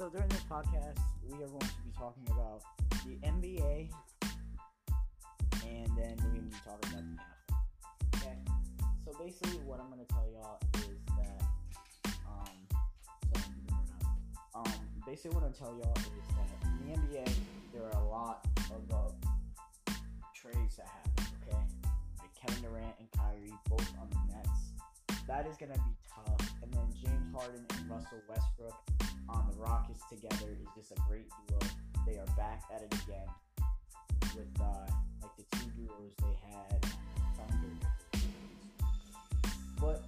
So during this podcast, we are going to be talking about the NBA, and then we're going to be talking about the NFL. Okay. So basically, what I'm going to tell y'all is that, basically what I'm tell y'all is that in the NBA, there are a lot of trades that happen. Okay, like Kevin Durant and Kyrie both on the Nets. That is going to be tough. And then James Harden and Russell Westbrook on the Rockets together is just a great duo. They are back at it again with like the two duos they had on Thunder. But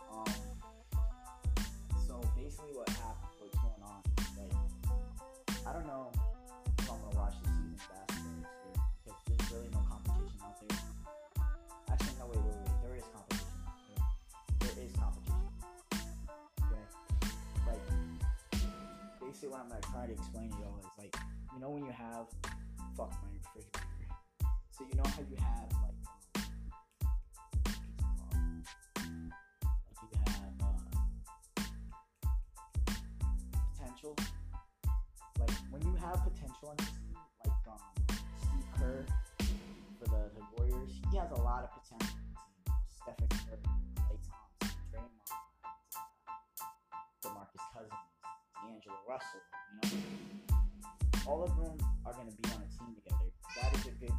so basically what's going on is like, I don't know if I'm gonna watch the season basketball this year because there's really no competition out there. Actually, no, wait. There is competition. There is competition. Okay, like basically what I'm gonna try to explain to y'all is like, you know when you have my refrigerator. So you know how you have like you have potential. Like when you have potential on your team, like Steve Kerr for the Warriors, he has a lot of potential on the team. Stephen Curry, Klay Thompson, Draymond, DeMarcus Cousins, D'Angelo Russell, you know. All of them are going to be on a team together. That is a good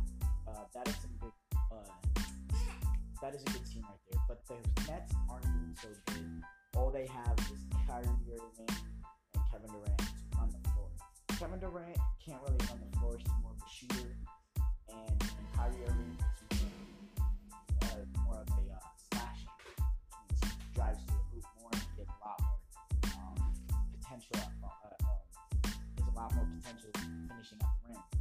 team right there. But the Nets aren't doing so good. All they have is Kyrie Irving and Kevin Durant to run the floor. Kevin Durant can't really run the floor. He's more of a shooter, and Kyrie Irving is more of a slasher. He drives to the hoop more. He has a lot more potential. There's a lot more potential finishing at the rim.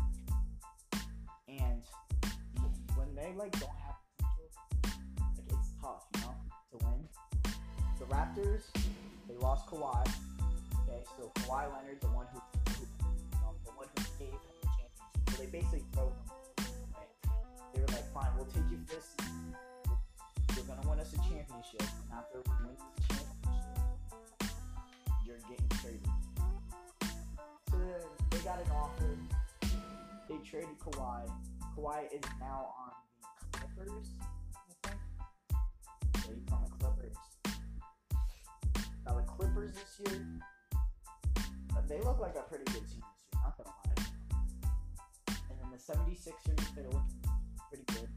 And when they like don't have potential, like it's tough, you know, to win. The Raptors, they lost Kawhi. Okay, so Kawhi Leonard, the one who gave them the championship. So they basically throw them away. They were like, fine, we'll take you for this season. You're gonna win us a championship, and after we win the championship, you're getting traded. So they got an offer. They traded Kawhi. Kawhi is now on the Clippers, I think. Yeah, he's on the Clippers. Now the Clippers this year, they look like a pretty good team this year, not gonna lie. And then the 76ers, they're looking pretty good.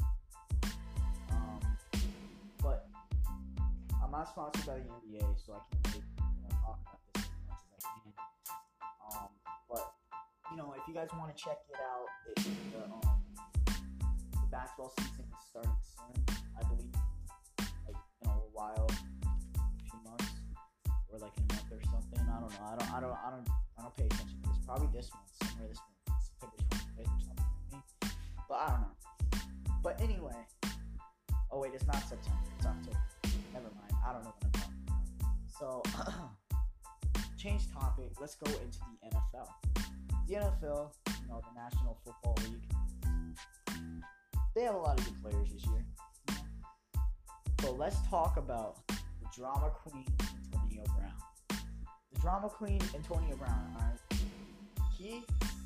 But I'm not sponsored by the NBA, so I can't really talk about this as much as I can. But you know, if you guys want to check it out, the basketball season is starting soon, I believe, like in a little while, a few months, or like in a month or something. I don't know. I don't pay attention to this. Probably this month, somewhere this month, September 25th or something like me. But I don't know. But anyway, oh wait, it's not September. It's October. Never mind. I don't know what I'm talking about. So, change topic. Let's go into the NFL. The NFL, you know, the National Football League, they have a lot of good players this year. So let's talk about the drama queen, Antonio Brown. The drama queen, Antonio Brown, alright? He,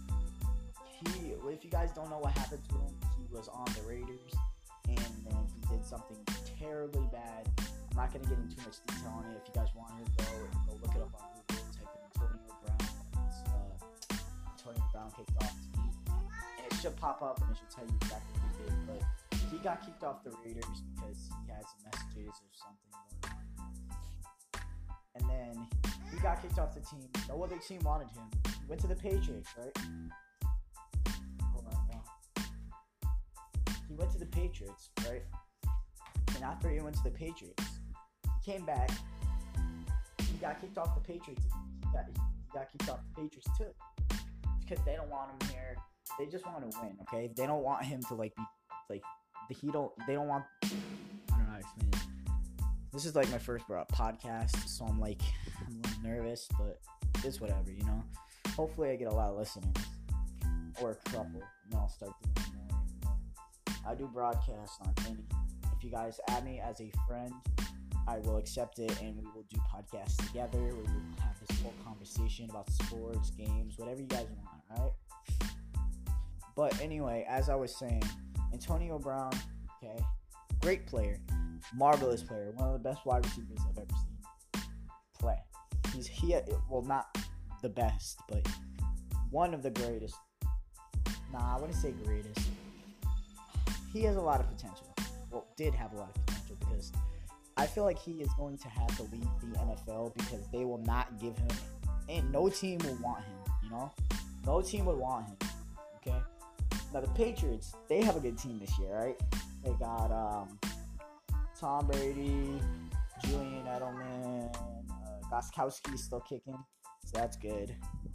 if you guys don't know what happened to him, he was on the Raiders, and then he did something terribly bad. I'm not going to get into too much detail on it. If you guys want to, go look it up on Google, type in Antonio Brown. Antonio Brown kicked off the team, and it should pop up and it should tell you exactly what he did. But he got kicked off the Raiders because he had some messages or something going on. And then he got kicked off the team. No other team wanted him. He went to the Patriots, right? Hold on, no. He went to the Patriots, right? And after he went to the Patriots, he came back. He got kicked off the Patriots. He got kicked off the Patriots too. Because they don't want him here. They just want to win, okay? They don't want him to like be like they don't want, I don't know how to explain it. This is like my first podcast, so I'm a little nervous, but it's whatever, you know. Hopefully I get a lot of listeners, or a couple, and then I'll start doing more and more. I do broadcasts on anything. If you guys add me as a friend, I will accept it, and we will do podcasts together. We will have the this whole conversation about sports, games, whatever you guys want, alright? But anyway, as I was saying, Antonio Brown, okay, great player, marvelous player, one of the best wide receivers I've ever seen play. Well, not the best, but one of the greatest. Nah, I wouldn't say greatest. He has a lot of potential. Well, did have a lot of potential, because I feel like he is going to have to leave the NFL, because they will not give him, and no team will want him, you know? No team would want him, okay? Now, the Patriots, they have a good team this year, right? They got Tom Brady, Julian Edelman, Gostkowski's still kicking, so that's good.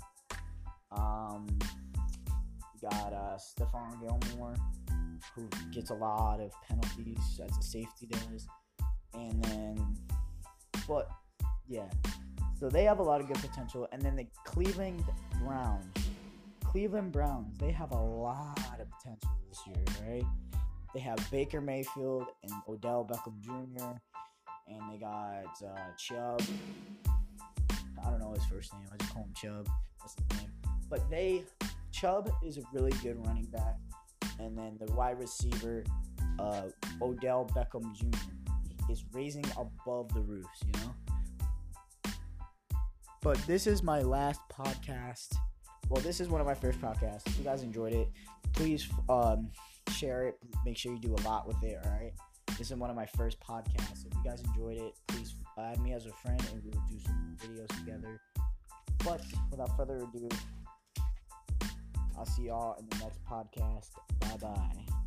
You got Stephon Gilmore, who gets a lot of penalties as a safety does. And then, but, yeah. So they have a lot of good potential. And then the Cleveland Browns, they have a lot of potential this year, right? They have Baker Mayfield and Odell Beckham Jr. And they got Chubb. I don't know his first name. I just call him Chubb. That's his name. But Chubb is a really good running back. And then the wide receiver, Odell Beckham Jr., is raising above the roofs, you know? But this is my last podcast. Well, this is one of my first podcasts. If you guys enjoyed it, please share it. Make sure you do a lot with it, alright? This is one of my first podcasts. If you guys enjoyed it, please add me as a friend, and we'll do some videos together. But without further ado, I'll see y'all in the next podcast. Bye-bye.